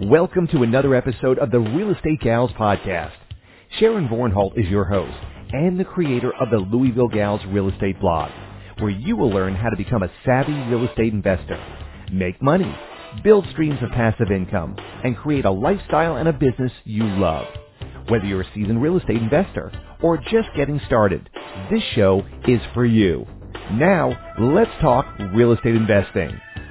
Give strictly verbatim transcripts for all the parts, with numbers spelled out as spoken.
Welcome to another episode of the Real Estate Gals podcast. Sharon Vornholt is your host and the creator of the Louisville Gals Real Estate blog, where you will learn how to become a savvy real estate investor, make money, build streams of passive income, and create a lifestyle and a business you love. Whether you're a seasoned real estate investor or just getting started, this show is for you. Now, let's talk real estate investing.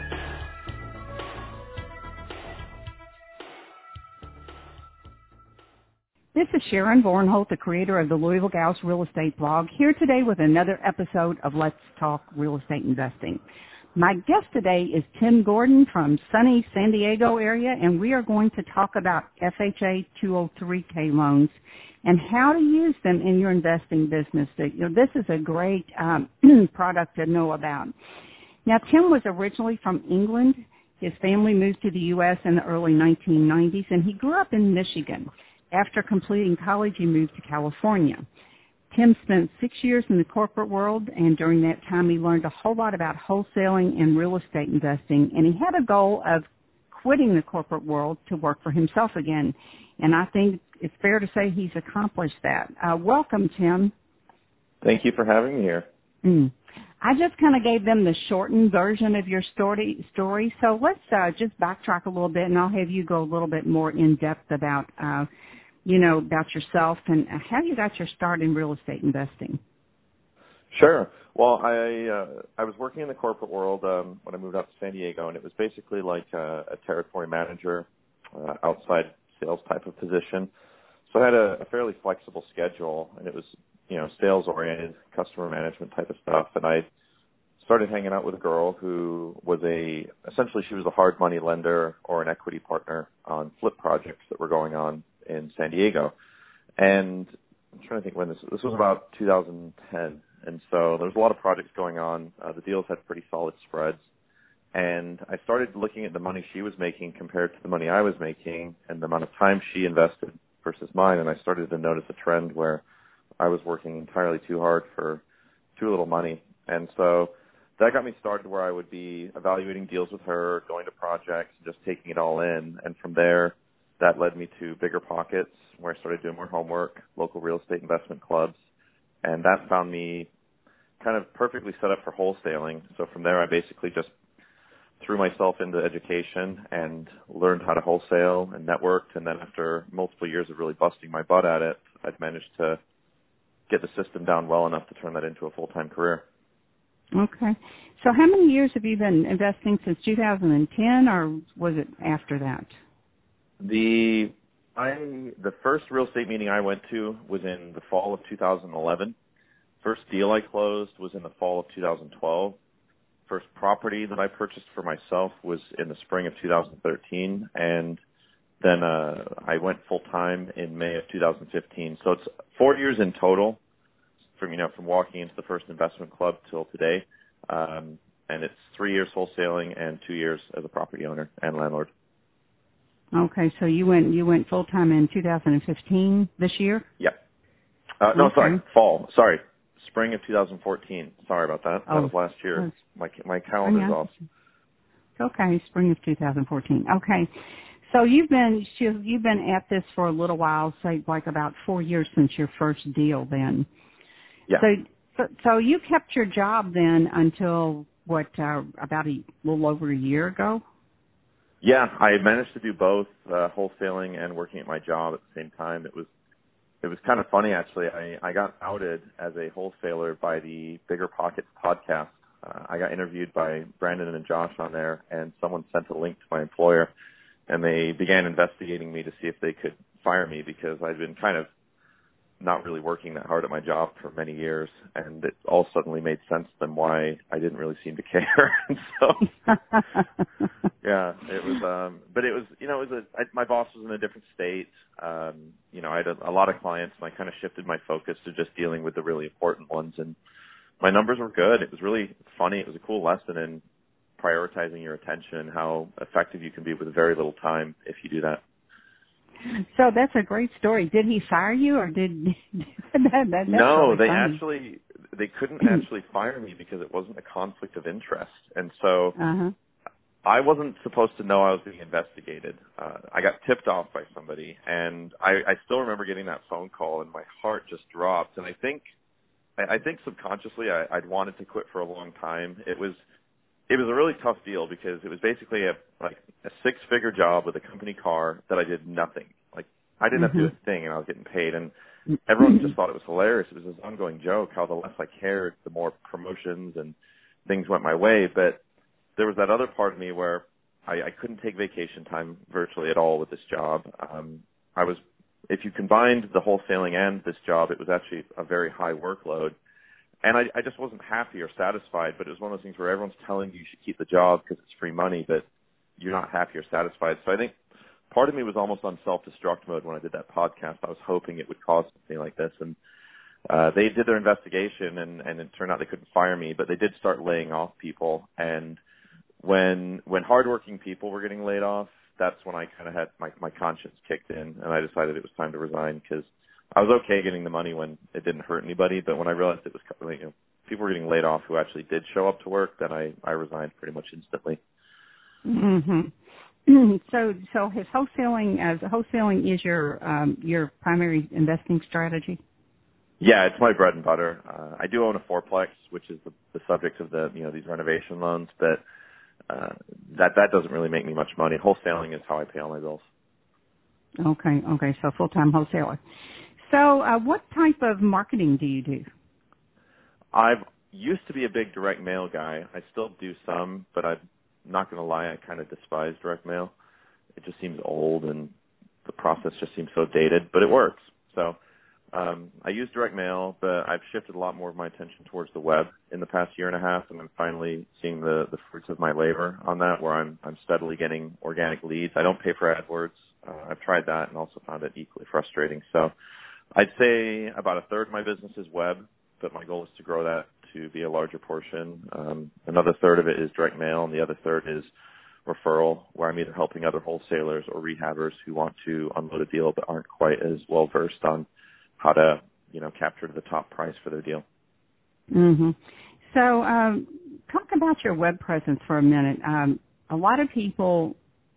This is Sharon Vornholt, the creator of the Louisville Gals Real Estate blog, here today with another episode of Let's Talk Real Estate Investing. My guest today is Tim Gordon from sunny San Diego area, and we are going to talk about F H A two oh three K loans and how to use them in your investing business. You know, this is a great um, product to know about. Now, Tim was originally from England. His family moved to the U S in the early nineteen nineties, and he grew up in Michigan. After completing college, he moved to California. Tim spent six years in the corporate world, and during that time he learned a whole lot about wholesaling and real estate investing, and he had a goal of quitting the corporate world to work for himself again, and I think it's fair to say he's accomplished that. Uh, welcome, Tim. Thank you for having me here. Mm. I just kind of gave them the shortened version of your story, story. so let's uh, just backtrack a little bit, and I'll have you go a little bit more in-depth about uh you know, about yourself and how you got your start in real estate investing. Sure. Well, I uh, I was working in the corporate world um, when I moved out to San Diego, and it was basically like a, a territory manager, uh, outside sales type of position. So I had a, a fairly flexible schedule, and it was, you know, sales-oriented, customer management type of stuff. And I started hanging out with a girl who was a, essentially she was a hard money lender or an equity partner on flip projects that were going on in San Diego. And I'm trying to think when this, this was about two thousand ten. And so there was a lot of projects going on. Uh, the deals had pretty solid spreads. And I started looking at the money she was making compared to the money I was making and the amount of time she invested versus mine. And I started to notice a trend where I was working entirely too hard for too little money. And so that got me started where I would be evaluating deals with her, going to projects, just taking it all in. And from there, that led me to Bigger Pockets, where I started doing more homework, local real estate investment clubs, and that found me kind of perfectly set up for wholesaling. So from there, I basically just threw myself into education and learned how to wholesale and networked, and then after multiple years of really busting my butt at it, I'd managed to get the system down well enough to turn that into a full-time career. Okay. So how many years have you been investing, since two thousand ten, or was it after that? The I the first real estate meeting I went to was in the fall of two thousand eleven. First deal I closed was in the fall of two thousand twelve. First property that I purchased for myself was in the spring of two thousand thirteen, and then uh, I went full time in May of two thousand fifteen. So it's four years in total, from you know from walking into the first investment club till today, um, and it's three years wholesaling and two years as a property owner and landlord. Okay, so you went you went full time in two thousand fifteen this year? Yeah. Uh, no, okay. sorry, fall. Sorry, spring of two thousand fourteen. Sorry about that. Oh, that was last year. was, my my calendar's off. Okay, spring of two thousand fourteen. Okay, so you've been you've been at this for a little while, say like about four years since your first deal. Then, yeah. So so, so you kept your job then until what? Uh, about a little over a year ago. Yeah, I managed to do both uh, wholesaling and working at my job at the same time. It was it was kind of funny, actually. I, I got outed as a wholesaler by the Bigger Pockets podcast. Uh, I got interviewed by Brandon and Josh on there, and someone sent a link to my employer, and they began investigating me to see if they could fire me because I'd been kind of not really working that hard at my job for many years, and it all suddenly made sense to them why I didn't really seem to care. And so, yeah, it was, um, but it was, you know, it was a, I, my boss was in a different state. Um, you know, I had a, a lot of clients, and I kind of shifted my focus to just dealing with the really important ones, and my numbers were good. It was really funny. It was a cool lesson in prioritizing your attention and how effective you can be with very little time if you do that. So that's a great story. Did he fire you, or did that, that, that's no? Really they funny. actually they couldn't actually fire me because it wasn't a conflict of interest, and so uh-huh. I wasn't supposed to know I was being investigated. Uh, I got tipped off by somebody, and I, I still remember getting that phone call, and my heart just dropped. And I think, I, I think subconsciously, I, I'd wanted to quit for a long time. It was, it was a really tough deal because it was basically a like a six-figure job with a company car that I did nothing. Like I didn't Mm-hmm. have to do a thing, and I was getting paid. And everyone just thought it was hilarious. It was this ongoing joke how the less I cared, the more promotions and things went my way. But there was that other part of me where I, I couldn't take vacation time virtually at all with this job. Um, I was, if you combined the wholesaling and this job, it was actually a very high workload. And I, I just wasn't happy or satisfied, but it was one of those things where everyone's telling you you should keep the job because it's free money, but you're not happy or satisfied. So I think part of me was almost on self-destruct mode when I did that podcast. I was hoping it would cause something like this. And uh, they did their investigation, and, and it turned out they couldn't fire me, but they did start laying off people. And when when hardworking people were getting laid off, that's when I kind of had my, my conscience kicked in, and I decided it was time to resign because I was okay getting the money when it didn't hurt anybody, but when I realized it was, you know, people were getting laid off who actually did show up to work, then I, I resigned pretty much instantly. Mm-hmm. So, so his wholesaling, as wholesaling is your um, your primary investing strategy? Yeah, it's my bread and butter. Uh, I do own a fourplex, which is the, the subject of the you know these renovation loans, but uh, that that doesn't really make me much money. Wholesaling is how I pay all my bills. Okay, okay, so full-time wholesaler. So uh, what type of marketing do you do? I've used to be a big direct mail guy. I still do some, but I'm not going to lie, I kind of despise direct mail. It just seems old, and the process just seems so dated, but it works. So um, I use direct mail, but I've shifted a lot more of my attention towards the web in the past year and a half, and I'm finally seeing the, the fruits of my labor on that, where I'm, I'm steadily getting organic leads. I don't pay for AdWords. Uh, I've tried that and also found it equally frustrating. So I'd say about a third of my business is web, but my goal is to grow that to be a larger portion. Um, another third of it is direct mail, and the other third is referral, where I'm either helping other wholesalers or rehabbers who want to unload a deal but aren't quite as well versed on how to, you know, capture the top price for their deal. Mm-hmm. So um, talk about your web presence for a minute. Um, a lot of people,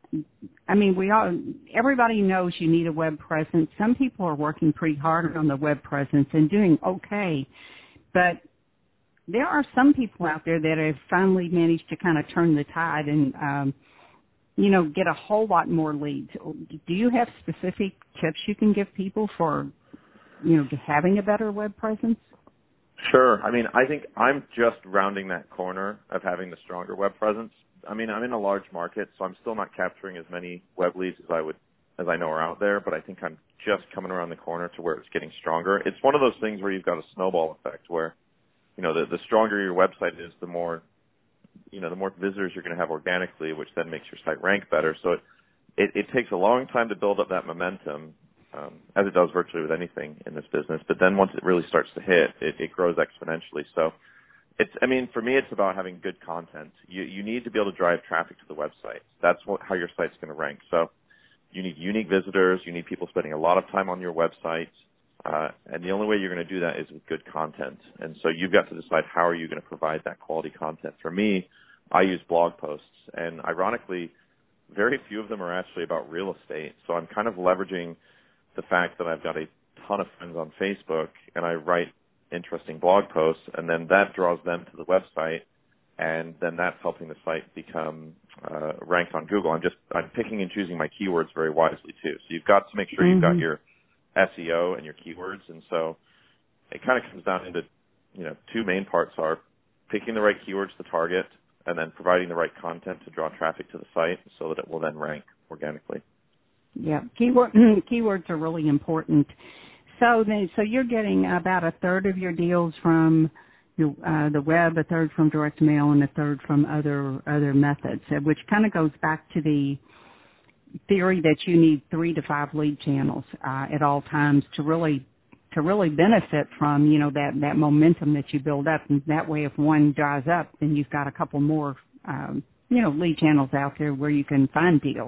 I mean, we all, everybody knows you need a web presence. Some people are working pretty hard on the web presence and doing okay, but there are some people out there that have finally managed to kind of turn the tide and, um, you know, get a whole lot more leads. Do you have specific tips you can give people for, you know, having a better web presence? Sure. I mean, I think I'm just rounding that corner of having the stronger web presence. I mean, I'm in a large market, so I'm still not capturing as many web leads as I would, as I know are out there, but I think I'm just coming around the corner to where it's getting stronger. It's one of those things where you've got a snowball effect where, you know, the, the stronger your website is, the more, you know, the more visitors you're going to have organically, which then makes your site rank better. So it, it, it takes a long time to build up that momentum, um, as it does virtually with anything in this business. But then once it really starts to hit, it, it grows exponentially. So it's, I mean, for me, it's about having good content. You, you need to be able to drive traffic to the website. That's what, how your site's going to rank. So you need unique visitors. You need people spending a lot of time on your website. Uh, and the only way you're going to do that is with good content. And so you've got to decide how are you going to provide that quality content. For me, I use blog posts, and ironically, very few of them are actually about real estate. So I'm kind of leveraging the fact that I've got a ton of friends on Facebook, and I write interesting blog posts, and then that draws them to the website, and then that's helping the site become uh, ranked on Google. I'm just I'm picking and choosing my keywords very wisely too. So you've got to make sure you've got Mm-hmm. your S E O and your keywords, and so it kind of comes down into, you know, two main parts are picking the right keywords to target and then providing the right content to draw traffic to the site so that it will then rank organically. Yeah, keyword, keywords are really important. So then, so you're getting about a third of your deals from your, uh, the web, a third from direct mail, and a third from other other methods, which kind of goes back to the theory that you need three to five lead channels uh, at all times to really to really benefit from, you know, that, that momentum that you build up. And that way, if one dries up, then you've got a couple more, um, you know, lead channels out there where you can find deals.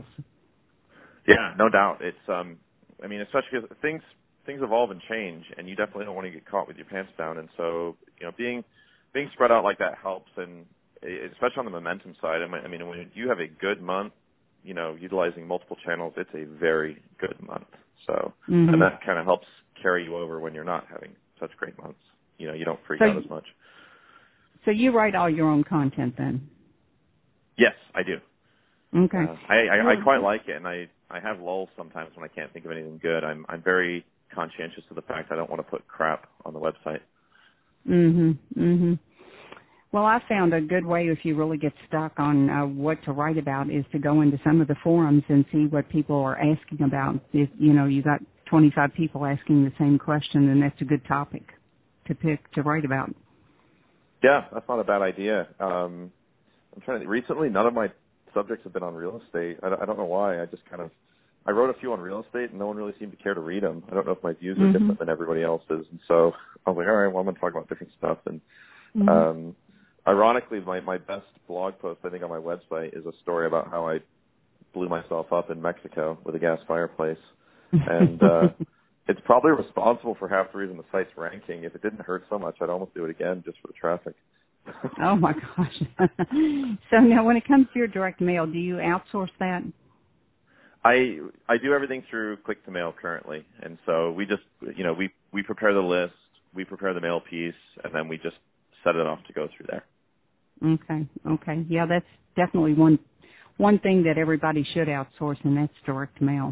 Yeah, no doubt. It's, um, I mean, especially because things things evolve and change, and you definitely don't want to get caught with your pants down. And so, you know, being being spread out like that helps. And especially on the momentum side, I mean, when you have a good month, you know, utilizing multiple channels, it's a very good month. So, mm-hmm. and that kind of helps carry you over when you're not having such great months. You know, you don't freak so, out as much. So you write all your own content then? Yes, I do. Okay. Uh, I, I, I quite like it, and I, I have lulls sometimes when I can't think of anything good. I'm I'm very conscientious of the fact I don't want to put crap on the website. Mhm. Mhm. Well, I found a good way if you really get stuck on uh, what to write about is to go into some of the forums and see what people are asking about. If you know you got twenty-five people asking the same question, then that's a good topic to pick to write about. Yeah, that's not a bad idea. Um, I'm trying to. Recently, none of my subjects have been on real estate. I, I don't know why. I just kind of. I wrote a few on real estate, and no one really seemed to care to read them. I don't know if my views are mm-hmm. different than everybody else's, and so I was like, all right, well, I'm going to talk about different stuff. And mm-hmm. um, ironically, my my best blog post I think on my website is a story about how I blew myself up in Mexico with a gas fireplace, and uh, it's probably responsible for half the reason the site's ranking. If it didn't hurt so much, I'd almost do it again just for the traffic. Oh my gosh! So now, when it comes to your direct mail, do you outsource that? I I do everything through click to mail currently, and so we just you know we we prepare the list, we prepare the mail piece, and then we just set it off to go through there. Okay, okay, yeah, that's definitely one one thing that everybody should outsource, and that's direct mail.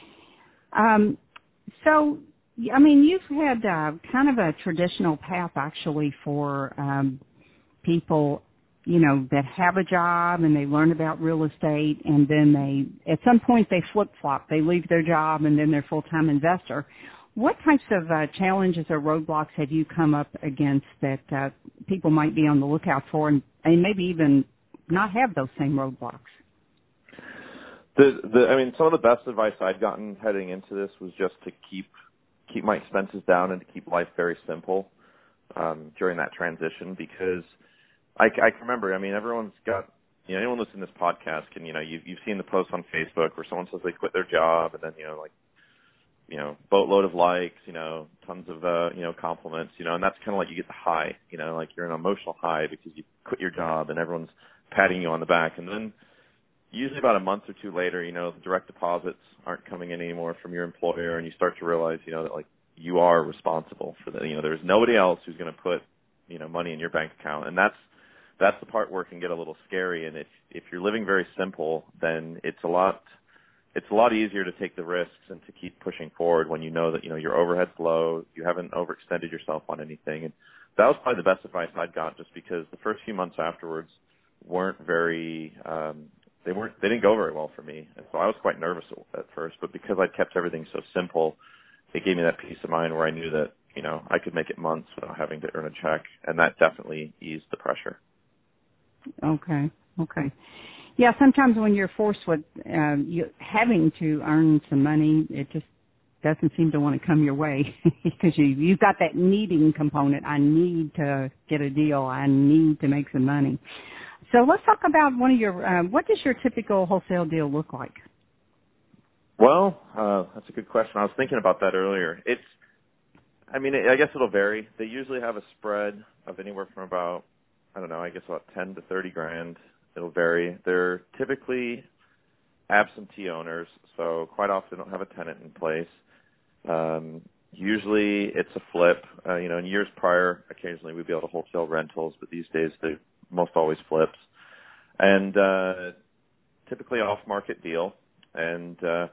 Um, so I mean, you've had uh, kind of a traditional path actually for um, people. You know, that have a job and they learn about real estate, and then they, at some point they flip-flop. They leave their job and then they're a full-time investor. What types of uh, challenges or roadblocks have you come up against that uh, people might be on the lookout for, and, and maybe even not have those same roadblocks? The, the, I mean, some of the best advice I'd gotten heading into this was just to keep keep my expenses down and to keep life very simple um, during that transition, because I, I can remember, I mean, everyone's got, you know, anyone listening to this podcast can, you know, you've, you've seen the posts on Facebook where someone says they quit their job and then, you know, like, you know, boatload of likes, you know, tons of, uh, you know, compliments, you know, and that's kind of like you get the high, you know, like you're an emotional high because you quit your job and everyone's patting you on the back. And then usually about a month or two later, you know, the direct deposits aren't coming in anymore from your employer, and you start to realize, you know, that like you are responsible for that. You know, there's nobody else who's going to put, you know, money in your bank account. And that's, That's the part where it can get a little scary, and if if you're living very simple, then it's a lot it's a lot easier to take the risks and to keep pushing forward when you know that you know your overhead's low, you haven't overextended yourself on anything. And that was probably the best advice I'd got, just because the first few months afterwards weren't very um, they weren't they didn't go very well for me, and so I was quite nervous at first. But because I'd kept everything so simple, it gave me that peace of mind where I knew that you know I could make it months without having to earn a check, and that definitely eased the pressure. Okay, okay. Yeah, sometimes when you're forced with um, you having to earn some money, it just doesn't seem to want to come your way because you, you've got that needing component. I need to get a deal. I need to make some money. So let's talk about one of your, um, what does your typical wholesale deal look like? Well, uh, that's a good question. I was thinking about that earlier. It's, I mean, I guess it'll vary. They usually have a spread of anywhere from about, I don't know, I guess about ten to thirty grand. It'll vary. They're typically absentee owners, so quite often don't have a tenant in place. Um, usually it's a flip. Uh, you know, in years prior, occasionally we'd be able to wholesale rentals, but these days they most always flips. And uh, typically an off-market deal. And uh,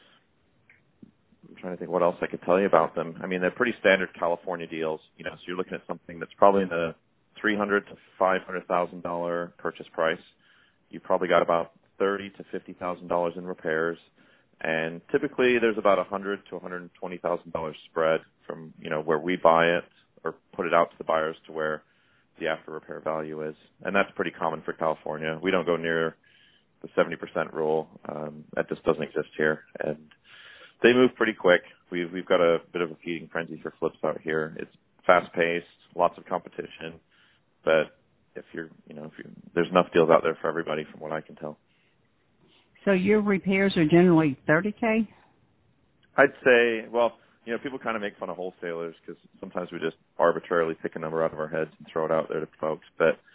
I'm trying to think what else I could tell you about them. I mean, they're pretty standard California deals. You know, so you're looking at something that's probably in the three hundred thousand to five hundred thousand dollars purchase price. You probably got about thirty thousand to fifty thousand dollars in repairs, and typically there's about one hundred thousand to one hundred twenty thousand dollars spread from you know where we buy it or put it out to the buyers to where the after repair value is, and that's pretty common for California. We don't go near the seventy percent rule. Um, that just doesn't exist here, and they move pretty quick. We've we've got a bit of a feeding frenzy for flips out here. It's fast paced, lots of competition. But if you're, you know, if you, there's enough deals out there for everybody, from what I can tell. So your repairs are generally thirty K? I'd say, well, you know, people kind of make fun of wholesalers because sometimes we just arbitrarily pick a number out of our heads and throw it out there to folks. But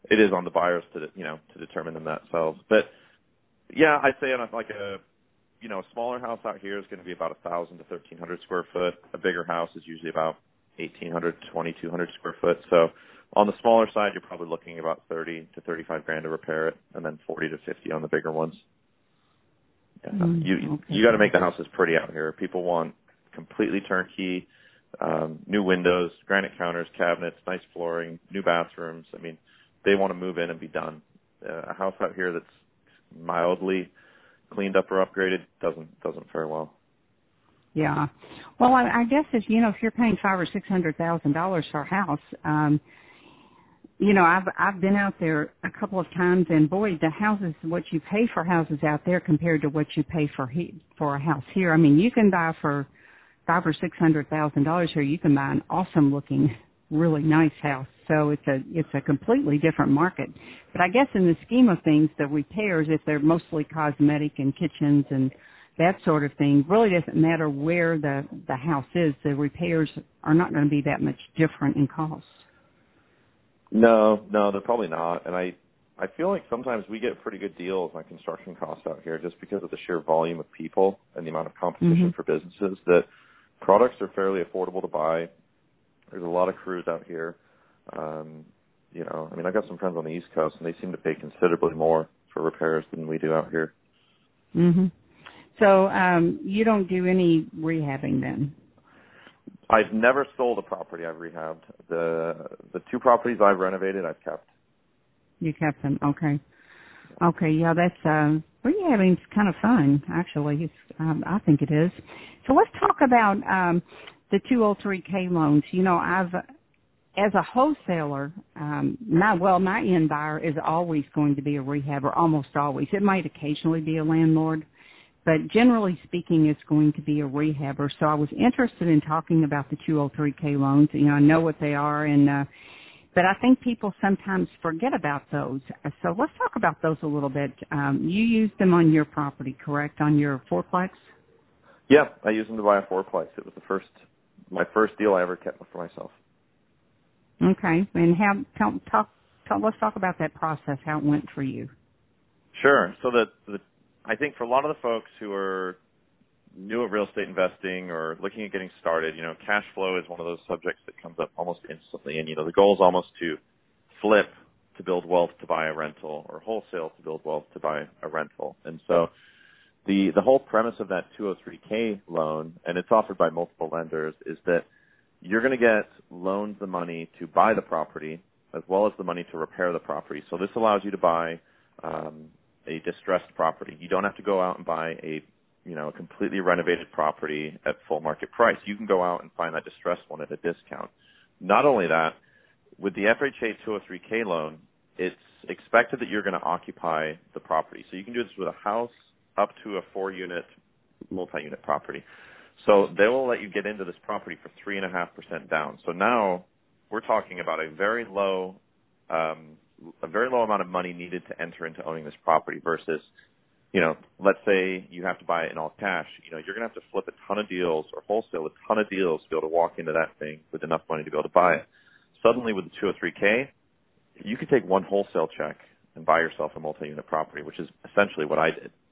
it is on the buyers to, you know, to determine them themselves. But yeah, I'd say on a, like a, you know, a smaller house out here is going to be about a thousand to thirteen hundred square foot. A bigger house is usually about eighteen hundred to twenty-two hundred square foot. So on the smaller side, you're probably looking about thirty to thirty-five grand to repair it, and then forty to fifty on the bigger ones. Yeah. Mm, you okay. you got to make the houses pretty out here. People want completely turnkey, um, new windows, granite counters, cabinets, nice flooring, new bathrooms. I mean, they want to move in and be done. Uh, a house out here that's mildly cleaned up or upgraded doesn't doesn't fare well. Yeah. Well, I, I guess if you know if you're paying five or six hundred thousand dollars for a house, um, you know, I've I've been out there a couple of times, and boy, the houses, what you pay for houses out there compared to what you pay for he, for a house here. I mean, you can buy for five or six hundred thousand dollars here. You can buy an awesome looking, really nice house. So it's a it's a completely different market. But I guess in the scheme of things, the repairs, if they're mostly cosmetic and kitchens and that sort of thing, really doesn't matter where the the house is. The repairs are not going to be that much different in cost. No, no, they're probably not. And I, I feel like sometimes we get pretty good deals on construction costs out here just because of the sheer volume of people and the amount of competition mm-hmm. for businesses, that products are fairly affordable to buy. There's a lot of crews out here. Um, you know, I mean, I've got some friends on the East Coast, and they seem to pay considerably more for repairs than we do out here. Mm-hmm. So um, you don't do any rehabbing then? I've never sold a property I've rehabbed. The the two properties I've renovated, I've kept. You kept them, okay. Okay, yeah, that's, uh, rehabbing's kind of fun, actually. It's, um, I think it is. So let's talk about um, the two oh three K loans. You know, I've, as a wholesaler, um, my, well, my end buyer is always going to be a rehabber, almost always. It might occasionally be a landlord, but generally speaking, it's going to be a rehabber. So I was interested in talking about the two oh three K loans. You know, I know what they are, and uh, but I think people sometimes forget about those. So let's talk about those a little bit. Um, you used them on your property, correct, on your fourplex? Yeah, I used them to buy a fourplex. It was the first, my first deal I ever kept for myself. Okay, and how? Tell, talk, talk, let's talk about that process, how it went for you. Sure. So the the I think for a lot of the folks who are new at real estate investing or looking at getting started, you know, cash flow is one of those subjects that comes up almost instantly. And, you know, the goal is almost to flip to build wealth to buy a rental, or wholesale to build wealth to buy a rental. And so the, the whole premise of that two oh three K loan, and it's offered by multiple lenders, is that you're going to get loaned the money to buy the property as well as the money to repair the property. So this allows you to buy, um, a distressed property. You don't have to go out and buy a, you know, a completely renovated property at full market price. You can go out and find that distressed one at a discount. Not only that, with the F H A two oh three K loan, it's expected that you're going to occupy the property. So you can do this with a house up to a four-unit, multi-unit property. So they will let you get into this property for three point five percent down. So now we're talking about a very low um, a very low amount of money needed to enter into owning this property versus, you know, let's say you have to buy it in all cash. You know, you're going to have to flip a ton of deals or wholesale a ton of deals to be able to walk into that thing with enough money to be able to buy it. Suddenly with the two oh three K, you could take one wholesale check and buy yourself a multi-unit property, which is essentially what I did.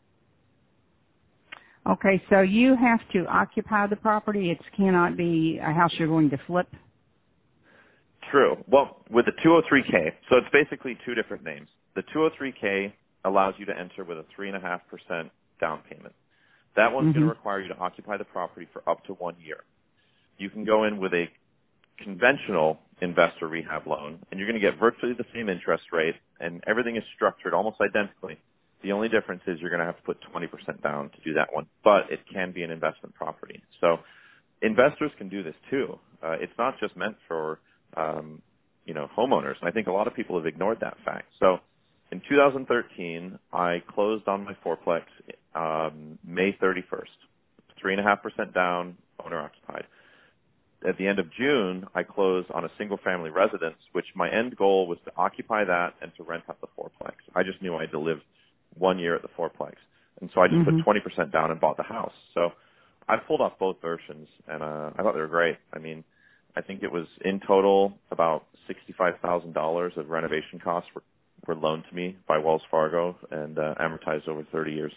Okay, so you have to occupy the property. It cannot be a house you're going to flip. True. Well, with the two oh three K, so it's basically two different names. The two oh three K allows you to enter with a three point five percent down payment. That one's mm-hmm. going to require you to occupy the property for up to one year. You can go in with a conventional investor rehab loan, and you're going to get virtually the same interest rate, and everything is structured almost identically. The only difference is you're going to have to put twenty percent down to do that one, but it can be an investment property. So investors can do this too. Uh, it's not just meant for Um, you know, homeowners. And I think a lot of people have ignored that fact. So in two thousand thirteen, I closed on my fourplex um, May thirty-first, three point five percent down, owner occupied. At the end of June, I closed on a single family residence, which my end goal was to occupy that and to rent out the fourplex. I just knew I had to live one year at the fourplex. And so I just mm-hmm. put twenty percent down and bought the house. So I pulled off both versions, and uh, I thought they were great. I mean, I think it was in total about sixty-five thousand dollars of renovation costs were, were loaned to me by Wells Fargo and uh, amortized over thirty years.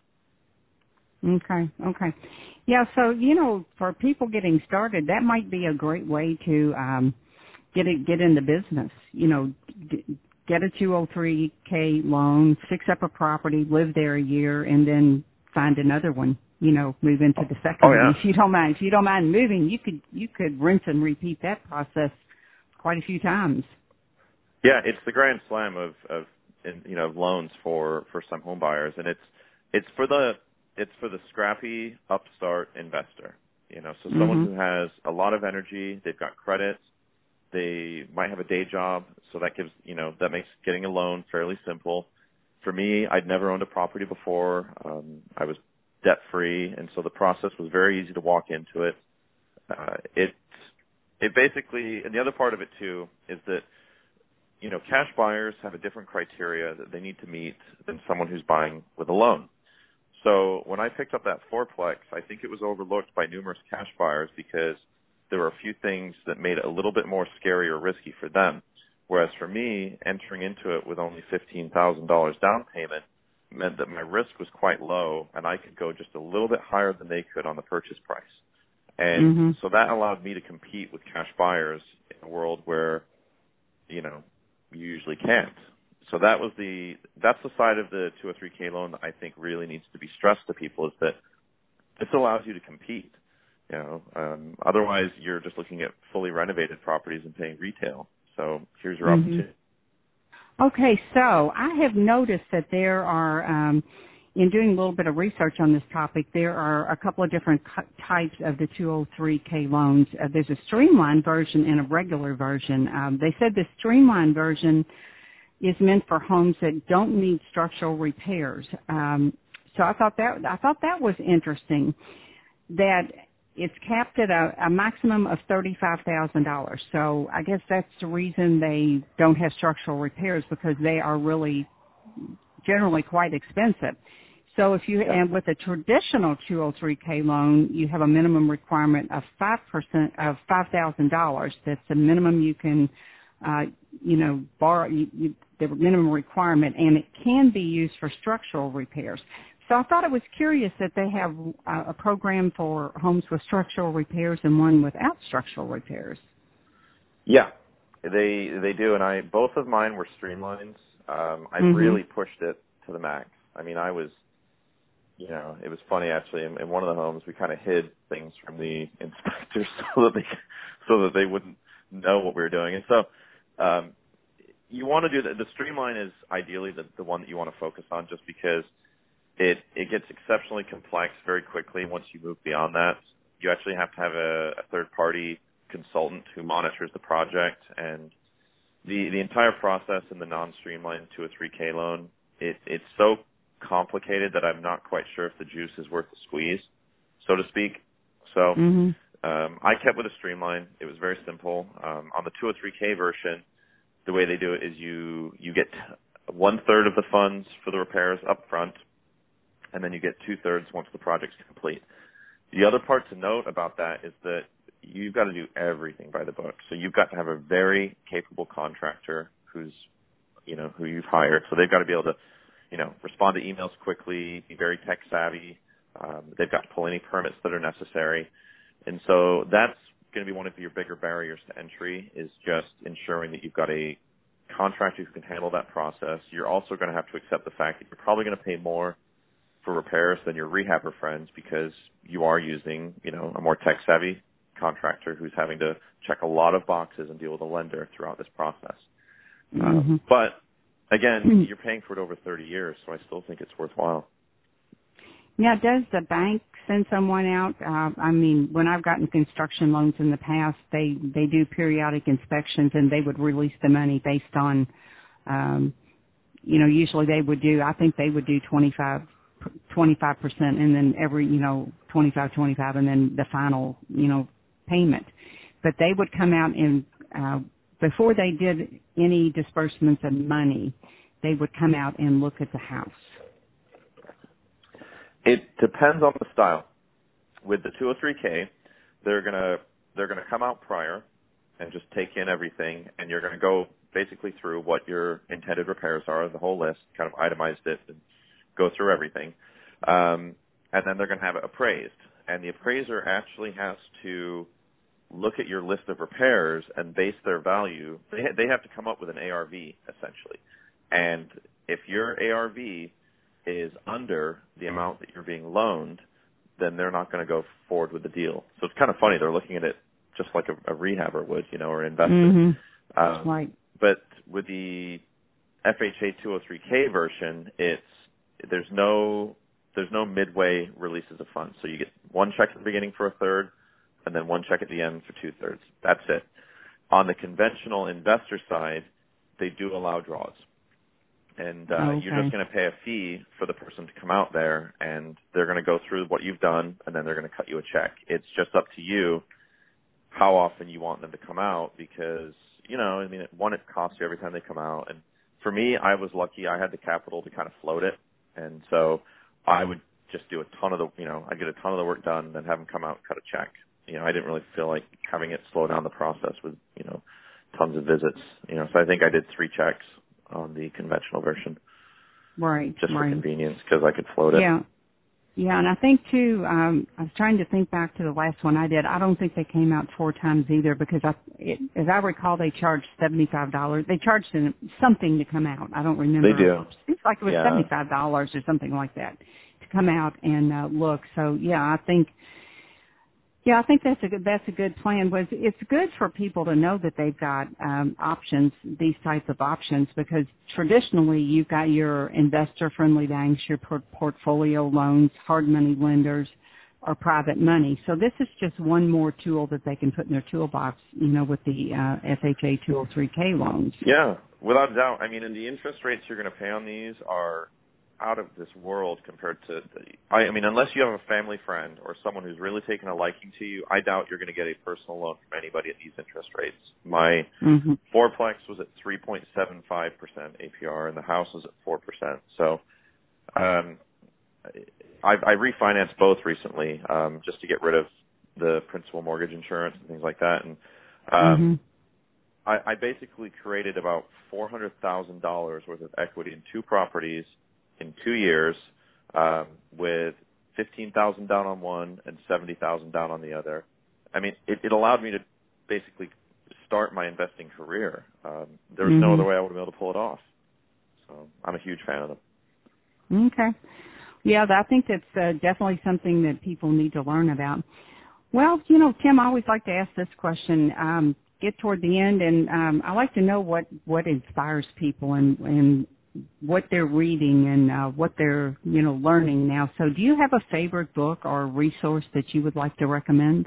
Okay, okay. Yeah, so, you know, for people getting started, that might be a great way to um, get it, get into business. You know, d- get a two oh three K loan, fix up a property, live there a year, and then find another one. You know, move into the second Oh, one. yeah. If you don't mind, if you don't mind moving, you could you could rinse and repeat that process quite a few times. Yeah, it's the grand slam of, of you know, loans for, for some home buyers, and it's it's for the it's for the scrappy upstart investor. You know, so someone Mm-hmm. who has a lot of energy, they've got credit, they might have a day job, so that gives you know that makes getting a loan fairly simple. For me, I'd never owned a property before. Um, I was debt free, and so the process was very easy to walk into it. Uh, it it basically, and the other part of it too is that you know cash buyers have a different criteria that they need to meet than someone who's buying with a loan. So when I picked up that fourplex, I think it was overlooked by numerous cash buyers because there were a few things that made it a little bit more scary or risky for them. Whereas for me, entering into it with only fifteen thousand dollars down payment meant that my risk was quite low and I could go just a little bit higher than they could on the purchase price. And Mm-hmm. so that allowed me to compete with cash buyers in a world where, you know, you usually can't. So that was the, that's the side of the two oh three K loan that I think really needs to be stressed to people, is that this allows you to compete. You know, um, otherwise you're just looking at fully renovated properties and paying retail. So here's your Mm-hmm. opportunity. Okay, so I have noticed that there are, um, in doing a little bit of research on this topic, there are a couple of different cu- types of the two oh three K loans. Uh, there's a streamlined version and a regular version. Um, they said the streamlined version is meant for homes that don't need structural repairs. Um, so I thought that I thought that was interesting. That it's capped at a, a maximum of thirty-five thousand dollars. So I guess that's the reason they don't have structural repairs, because they are really generally quite expensive. So if you, Yeah. and with a traditional two oh three K loan, you have a minimum requirement of five percent of five thousand dollars. That's the minimum you can, uh, you know, borrow, you, you, the minimum requirement, and it can be used for structural repairs. So I thought it was curious that they have uh, a program for homes with structural repairs and one without structural repairs. Yeah, they they do, and I both of mine were streamlines. Um, I Mm-hmm. really pushed it to the max. I mean, I was, you know, it was funny actually. In, in one of the homes, we kind of hid things from the inspectors so that they so that they wouldn't know what we were doing. And so, um, you want to do the, the streamline is ideally the, the one that you want to focus on, just because it it gets exceptionally complex very quickly. Once you move beyond that, you actually have to have a, a third party consultant who monitors the project, and the the entire process in the non-streamlined two oh three K loan, it it's so complicated that I'm not quite sure if the juice is worth the squeeze, so to speak. So Mm-hmm. um, I kept with a streamline. It was very simple. Um, on the two oh three K version, the way they do it is you you get one third of the funds for the repairs up front, and then you get two thirds once the project's complete. The other part to note about that is that you've got to do everything by the book. So you've got to have a very capable contractor who's, you know, who you've hired. So they've got to be able to, you know, respond to emails quickly, be very tech savvy. Um, they've got to pull any permits that are necessary. And so that's going to be one of your bigger barriers to entry, is just ensuring that you've got a contractor who can handle that process. You're also going to have to accept the fact that you're probably going to pay more for repairs than your rehabber friends, because you are using, you know, a more tech savvy contractor who's having to check a lot of boxes and deal with a lender throughout this process. Mm-hmm. Um, but again, you're paying for it over thirty years, so I still think it's worthwhile. Now, does the bank send someone out? Uh, I mean, when I've gotten construction loans in the past, they, they do periodic inspections, and they would release the money based on, um, you know, usually they would do, I think they would do twenty-five, twenty-five percent, and then every, you know, twenty-five, twenty-five, and then the final, you know, payment. But they would come out and, uh, before they did any disbursements of money, they would come out and look at the house. It depends on the style. With the two oh three K, they're gonna they're gonna come out prior. and just take in everything, and you're going to go basically through what your intended repairs are, the whole list, kind of itemized it, and go through everything. Um, and then they're going to have it appraised. And the appraiser actually has to look at your list of repairs and base their value. They, ha- they have to come up with an A R V, essentially. And if your A R V is under the amount that you're being loaned, then they're not going to go forward with the deal. So it's kind of funny. They're looking at it just like a, a rehabber would, you know, or investor. Mm-hmm. Um, right. But with the F H A two oh three K version, it's there's no there's no midway releases of funds. So you get one check at the beginning for a third, and then one check at the end for two thirds. That's it. On the conventional investor side, they do allow draws. And uh, okay. you're just going to pay a fee for the person to come out there, and they're going to go through what you've done, and then they're going to cut you a check. It's just up to you how often you want them to come out because, you know, I mean, one, it costs you every time they come out. And for me, I was lucky. I had the capital to kind of float it. And so I would just do a ton of the, you know, I'd get a ton of the work done, then have them come out and cut a check. You know, I didn't really feel like having it slow down the process with, you know, tons of visits. You know, so I think I did three checks on the conventional version. Right. Just right. for convenience because I could float it. Yeah. Yeah, and I think, too, um, I was trying to think back to the last one I did. I don't think they came out four times either because, I, it, as I recall, they charged seventy-five dollars. They charged something to come out. I don't remember. They do. It seems like it was yeah. seventy-five dollars or something like that to come out and uh, look. So, yeah, I think Yeah, I think that's a good, that's a good plan. Was it's good for people to know that they've got um, options, these types of options, because traditionally you've got your investor-friendly banks, your por- portfolio loans, hard money lenders, or private money. So this is just one more tool that they can put in their toolbox, you know, with the uh, F H A two oh three K loans. Yeah, without a doubt. I mean, and the interest rates you're going to pay on these are out of this world compared to, the, I, I mean, unless you have a family friend or someone who's really taken a liking to you, I doubt you're going to get a personal loan from anybody at these interest rates. My mm-hmm. fourplex was at three point seven five percent A P R and the house was at four percent. So, um, I've, I refinanced both recently, um, just to get rid of the principal mortgage insurance and things like that. And, um, mm-hmm. I, I basically created about four hundred thousand dollars worth of equity in two properties in two years, um, with fifteen thousand down on one and seventy thousand down on the other. I mean, it, it allowed me to basically start my investing career. Um, there was mm-hmm. no other way I would have been able to pull it off. So I'm a huge fan of them. Okay. Yeah, I think that's uh, definitely something that people need to learn about. Well, you know, Tim, I always like to ask this question. Um, get toward the end, and um, I like to know what, what inspires people and, and what they're reading and uh, what they're, you know, learning now. So do you have a favorite book or resource that you would like to recommend?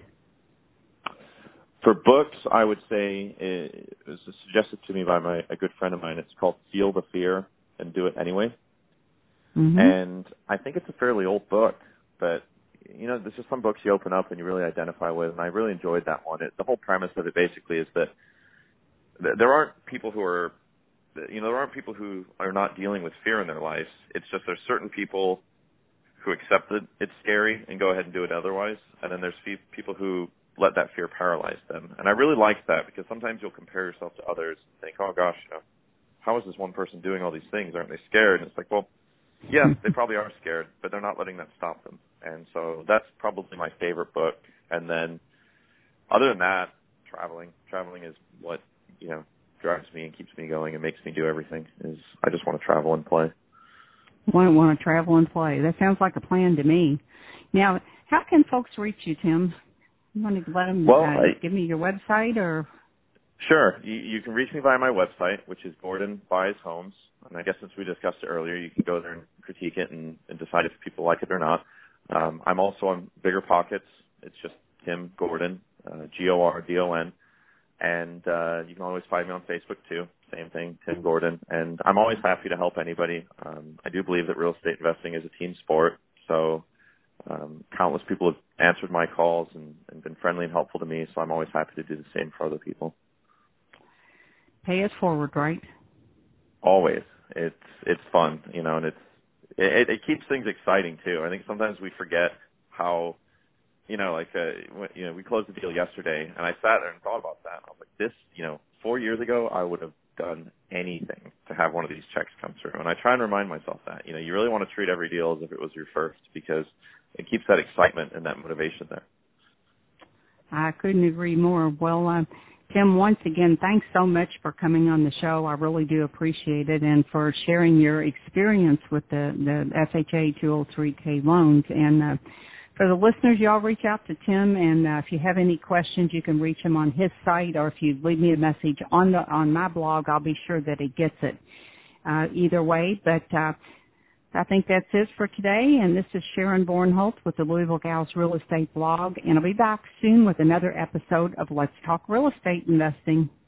For books, I would say it was suggested to me by my a good friend of mine. It's called Feel the Fear and Do It Anyway. Mm-hmm. And I think it's a fairly old book, but, you know, there's just some books you open up and you really identify with, and I really enjoyed that one. It, the whole premise of it basically is that there aren't people who are You know, there aren't people who are not dealing with fear in their lives. It's just there's certain people who accept that it's scary and go ahead and do it otherwise, and then there's people who let that fear paralyze them. And I really like that because sometimes you'll compare yourself to others and think, oh, gosh, you know, how is this one person doing all these things? Aren't they scared? And it's like, well, yeah, they probably are scared, but they're not letting that stop them. And so that's probably my favorite book. And then other than that, traveling. Traveling is what, you know, drives me and keeps me going and makes me do everything. Is I just want to travel and play. Want to want to travel and play. That sounds like a plan to me. Now, how can folks reach you, Tim? You want to let them well, uh, I, give me your website or? Sure. You, you can reach me via my website, which is Gordon Buys Homes. And I guess since we discussed it earlier, you can go there and critique it and, and decide if people like it or not. Um, I'm also on Bigger Pockets. It's just Tim Gordon, uh, G O R D O N. And uh, you can always find me on Facebook, too. Same thing, Tim Gordon. And I'm always happy to help anybody. Um, I do believe that real estate investing is a team sport. So um, countless people have answered my calls and, and been friendly and helpful to me. So I'm always happy to do the same for other people. Pay it forward, right? Always. It's it's fun, you know, and it's it, it keeps things exciting, too. I think sometimes we forget how you know, like, uh, when, you know, we closed the deal yesterday, and I sat there and thought about that. I was like, this, you know, four years ago, I would have done anything to have one of these checks come through. And I try and remind myself that, you know, you really want to treat every deal as if it was your first, because it keeps that excitement and that motivation there. I couldn't agree more. Well, uh, Tim, once again, thanks so much for coming on the show. I really do appreciate it, and for sharing your experience with the, the F H A two oh three K loans. And uh, for the listeners, y'all reach out to Tim, and uh, if you have any questions, you can reach him on his site, or if you leave me a message on the on my blog, I'll be sure that he gets it. Uh, either way, but uh, I think that's it for today, and this is Sharon Vornholt with the Louisville Gals Real Estate Blog, and I'll be back soon with another episode of Let's Talk Real Estate Investing.